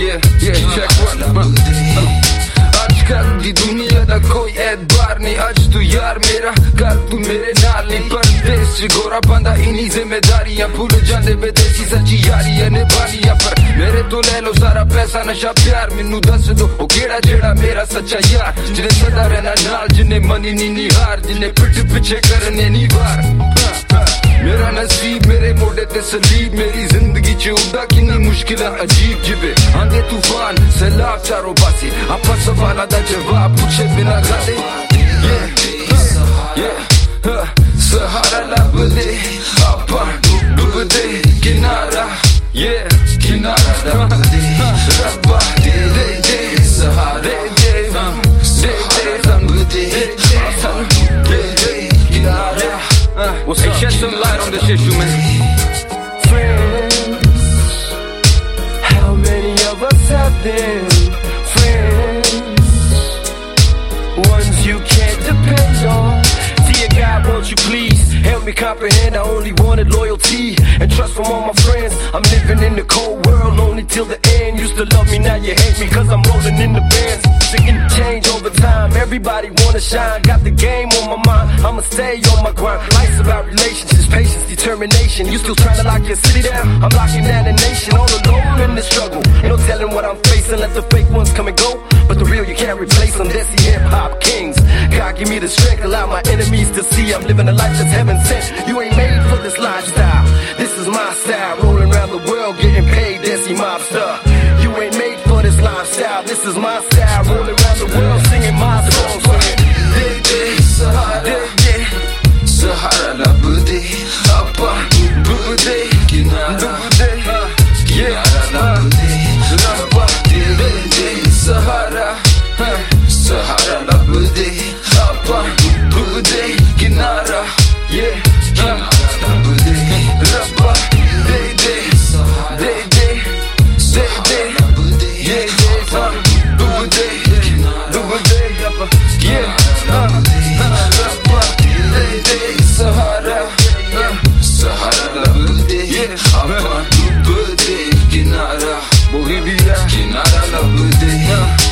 check one. आजकल दी दुनिया दा कोई एतबार नहीं आज तू यार मेरा कल तू मेरे नाल नहीं परदेस च गोरा बंदा इन्हीं जिम्मेदारियां भूल जांदे विदेशी सच्ची यारियां निभानियां पर मेरे तो ले लो सारा पैसा नशा प्यार मैनू दस दो ओ केड़ा जेड़ा मेरा सच्चा यार जिन्हें सदा रहना नाल जिन्हें मनी नी हार जिन्हें पिठ पिछे करने नी वार मेरा नसीब मेरे मोड़े ते सलीब मेरी जिंदगी च उड़ा किन्नी मुश्किल अजीब जिबे आंदे तूफान सैलाब चारों पासे आपा सवाला दा जवाब पूछे बिना गाले सहारा लब दे आपा डूब दे किनारा किनारा लब दे रब्बा दे दे सहारा दे लब दे किनारा. What's up? Shed some light on this issue, man. Friends, how many of us have them? Friends, ones you can't depend on. Dear God, won't you please help me comprehend? I only wanted loyalty and trust from all my friends. I'm living in the cold world, lonely till the end. Used to love me, now you hate me, cause I'm rolling in the bands. Thinking change over time, everybody wanna shine. Got the game on my mind, I'ma stay on my grind. Life's about relationships, patience, determination. You still trying to lock your city down? I'm locking down the nation, all alone in the struggle. Ain't no telling what I'm facing, let the fake ones come and go. But the real, you can't replace them, Desi hip-hop kings. God give me the strength, allow my enemies to see I'm living a life that's heaven sent. You ain't made for this lifestyle, this is my style. Rolling around the world, getting paid, Desi mobster. You ain't made for this lifestyle, this is my style. Rolling around the world, singing my songs. Sahara लब दे आपा डूब दे किनारा लब दे रब्बा दे सहारा लब दे आपा डूब दे किनारा लब दे रब्बा दे Sahara लब दे आपा डूब दे किनारा kinara लब दे